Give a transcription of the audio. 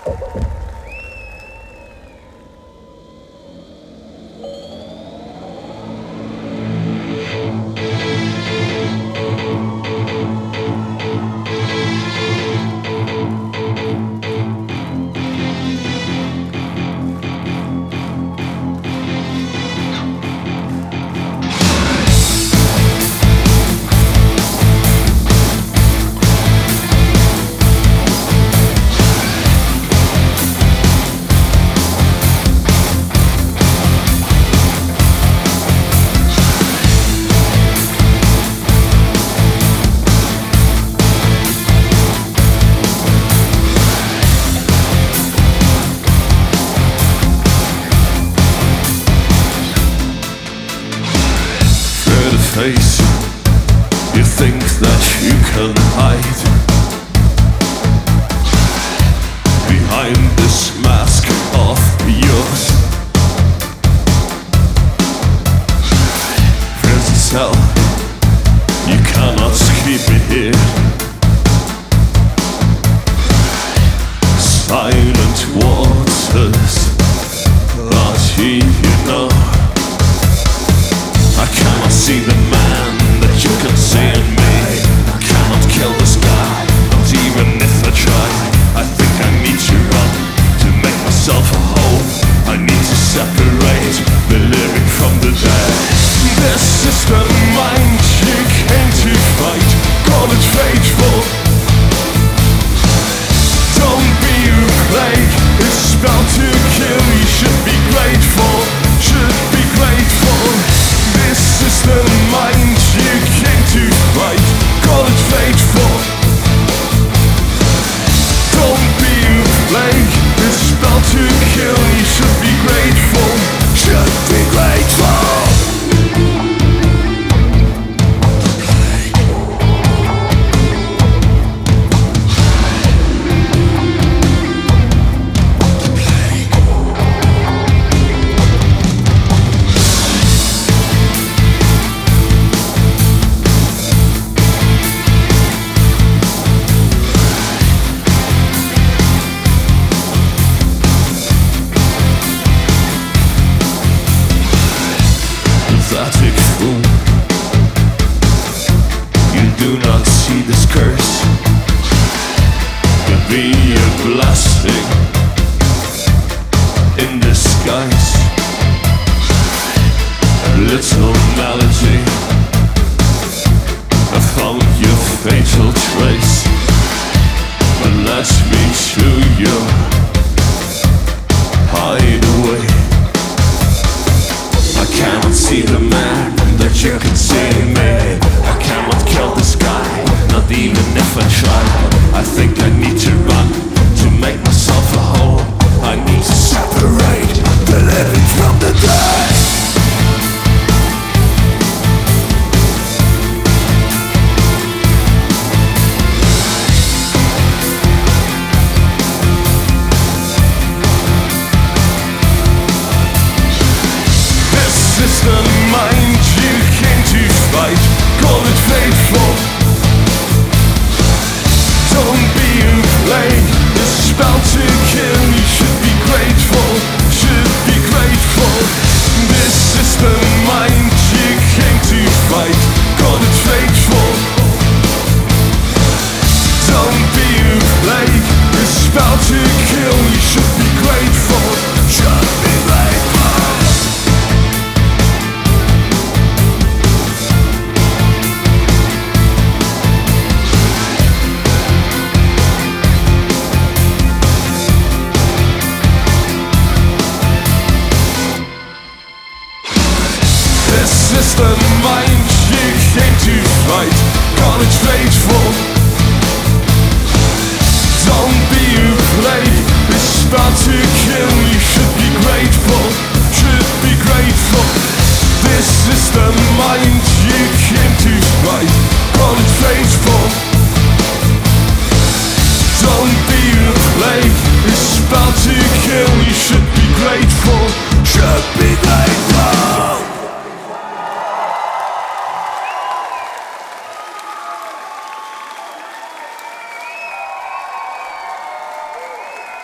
Face, you think that you can hide behind this mask of yours. Prison cell, you cannot keep me here. Silent waters, but you know I cannot see the man that you can see in me. I cannot kill the sky, not even if I try. I think I need to run to make myself a home. I need to separate the living from the dead. This is the mind you came to fight. Call it fateful. Don't be a plague, it's bound to kill. You should be grateful, should be grateful. This is the mind you came to fight. Call it fateful. Don't be a plague, it's bound to kill. You should be grateful, should be grateful. Pathetic fool, you do not see this curse could be a blessing in disguise. A little melody, I found your fatal trace, but let me to your hideaway. I cannot see the man that you can see in me. I cannot kill the sky, not even if I try. I think I need to run to make myself a home. I need to separate the living from the dead. This is the mind you came to fight. Call it fateful. Don't be a plague, it's bound to kill. You should be grateful, should be grateful. This is the mind you came to fight. Call it fateful. Don't be a plague, it's bound to kill. You should be grateful, should be grateful. This is the mind you came to fight. Call it fateful. Don't be a plague, it's bound to kill. You should be grateful, should be grateful. This is the mind you came to fight. Call it fateful. Don't be a plague, it's bound to kill. You should be grateful.